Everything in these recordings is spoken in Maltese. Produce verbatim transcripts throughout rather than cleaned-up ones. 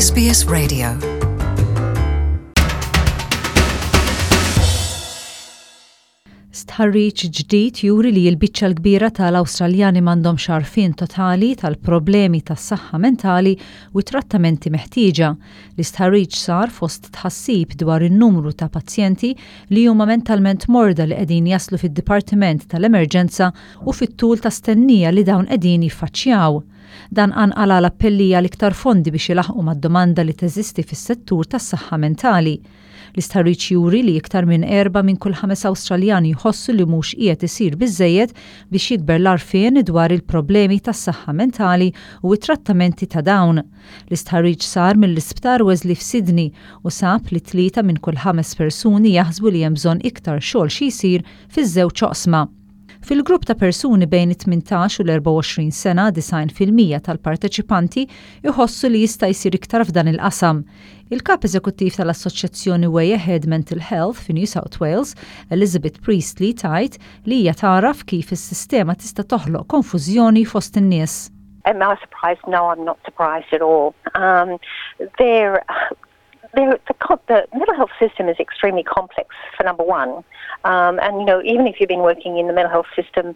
S B S Radio. Stħarriġ ġdid juri li l-biċċa l-kbira tal-Awstraljani m'għandhomx għarfien totali tal-problemi tas-saħħa mentali u trattamenti meħtieġa. L-istħarriġ sar fost tħassib dwar in-numru ta' pazjenti li huma mentalment morda li qegħdin jaslu fid-Dipartiment tal-Emerġenza u fit-tul ta' stennija li dawn qegħdin jiffaċċjaw. Dan anqala l-appellija l-iktar fondi biex ilaħqu mad-domanda li teżisti fis-settur tas-saħħa mentali. L-istħarriġ juri li iktar minn erba minn kull ħames Awstraljani jħossu li mhux qiegħed isir biżżejjed biex jikber l-għarfien dwar il-problemi tas-saħħa mentali u t-trattamenti ta' dawn. L-istħarriġ sar mill-Isptar Wesley f'Sydney u sab li tlieta minn kull ħames persuni jaħsbu li hemm bżonn iktar xogħol xi jsir fiż-żewġ oqsma. Fil-grupp ta' persuni bejn it-tmintax u l-erba' u għoxrin sena, design fil-mija tal-parteċipanti iħossu li jista' jsir iktar f'dan il-qasam. Il-kap eżekuttiv tal-Assoċjazzjoni Way Ahead Mental Health fi New South Wales, Elizabeth Priestley, tajt li hija taraf kif is-sistema tista' toħloq konfużjoni fost in-nies. Am I surprised? No, I'm not surprised at all. Um, there, there, the, the mental health system is extremely complex, for number one. Um, and, you know, even if you've been working in the mental health system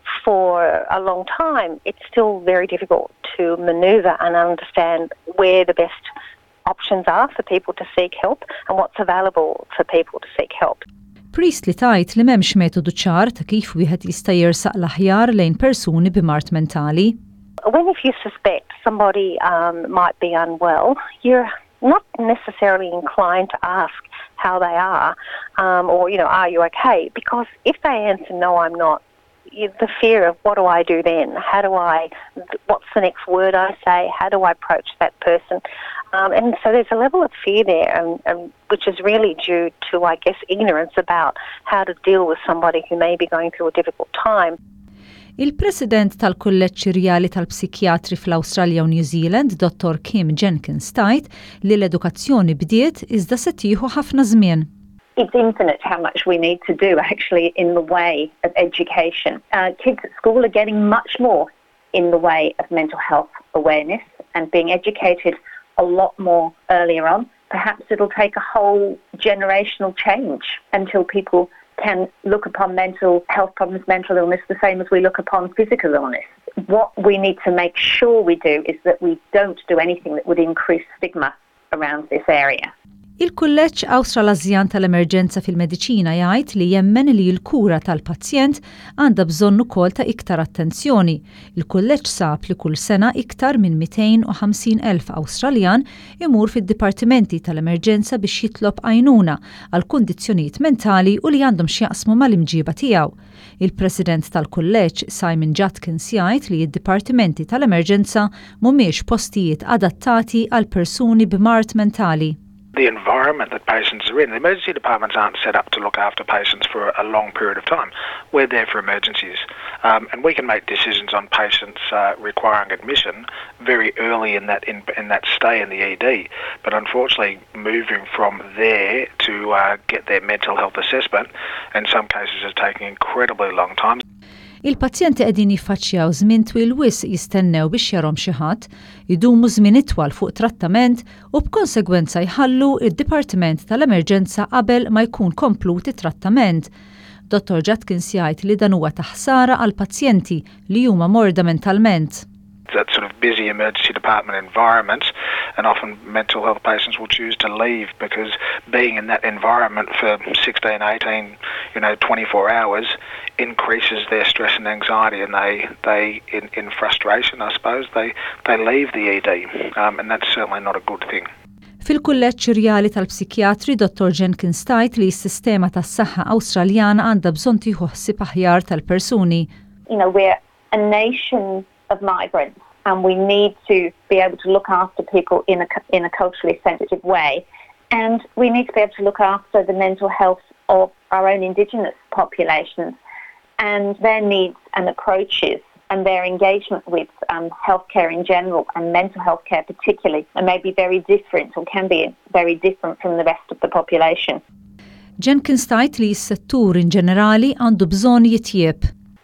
for a long time, it's still very difficult to manoeuvre and understand where the best options are for people to seek help and what's available for people to seek help. Priestley tajt li m'hemmx metodu ċar ta' kif wieħed jista' jersaq l-aħjar lejn persuni b'mart mentali. When if you suspect somebody um, might be unwell, you're not necessarily inclined to ask how they are, um, or, you know, are you okay? Because if they answer, no, I'm not, you, the fear of what do I do then? How do I, what's the next word I say? How do I approach that person? Um, and so there's a level of fear there, and, and which is really due to, I guess, ignorance about how to deal with somebody who may be going through a difficult time. Il-President tal-Kulleġġ Irjali tal-Psikjatri fl-Awstralja u New Zealand, Dottor Kim Jenkins, tajt li l-edukazzjoni bdiet iżda se tieħu ħafna żmien. It's infinite how much we need to do actually in the way of education. Uh, kids at school are getting much more in the way of mental health awareness and being educated a lot more earlier on. Perhaps it'll take a whole generational change until people can look upon mental health problems, mental illness, the same as we look upon physical illness. What we need to make sure we do is that we don't do anything that would increase stigma around this area. Il-Kulleġġ Awstralażjan tal-Emerġenza fil-Mediċina jgħid li jemmen li l-kura tal-pazjent għandha bżonn ukoll ta' iktar attenzjoni. Il-Kulleġġ sab li kull sena iktar minn mئتين وخمسين ألف Awstraljan imur fid-dipartimenti tal-emerġenza biex jitlob għajnuna għal kundizzjonijiet mentali u li għandhom x'jaqsmu mal-imġiba tiegħu. Il-President tal-Kulleġġ Simon Judkins jgħid li d-dipartimenti tal-emerġenza mhumiex postijiet adattati għal persuni b'mart mentali. The environment that patients are in. The emergency departments aren't set up to look after patients for a long period of time. We're there for emergencies. Um, and we can make decisions on patients uh, requiring admission very early in that in, in that stay in the E D. But unfortunately, moving from there to uh, get their mental health assessment, in some cases is taking incredibly long time. Il-pazjenti qegħdin jiffaċċjaw żmien twil wisq jistennew biex jarhom xi ħadd, idumu żmien itwal fuq trattament u b'konsegwenza jħallu id-Dipartiment tal-Emerġenza qabel ma jkun komplut it-trattament. Dottor Judkins jgħid li dan huwa ta' ħsara għal pazjenti li huma morda mentalment. That sort of busy emergency department environment, and often mental health patients will choose to leave because being in that environment for sixteen, eighteen, you know, twenty-four hours increases their stress and anxiety, and they, they in, in frustration, I suppose, they, they leave the E D, um, and that's certainly not a good thing. Fil-Kulleġġ Irjali tal-Psikjatri, Dottor Jenkins tajt li s-sistema tas-saħħa Awstraljana għandha bżonn tieħu ħsieb aħjar tal-persuni. You know, we're a nation of migrants, and we need to be able to look after people in a in a culturally sensitive way, and we need to be able to look after the mental health of our own Indigenous populations and their needs and approaches and their engagement with um, healthcare in general and mental health care particularly, and may be very different or can be very different from the rest of the population. Jenkins tajt li s-settur in ġenerali għandu bżonn jitjieb. I think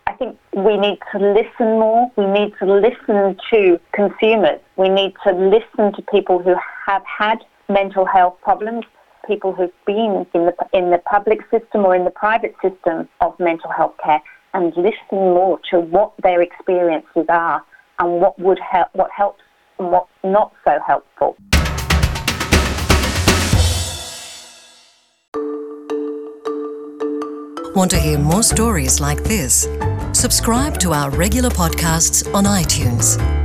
we need to listen more. We need to listen to consumers. We need to listen to people who have had mental health problems, people who've been in the in the public system or in the private system of mental health care, and listen more to what their experiences are and what would help, what helps and what's not so helpful. Want to hear more stories like this? Subscribe to our regular podcasts on iTunes.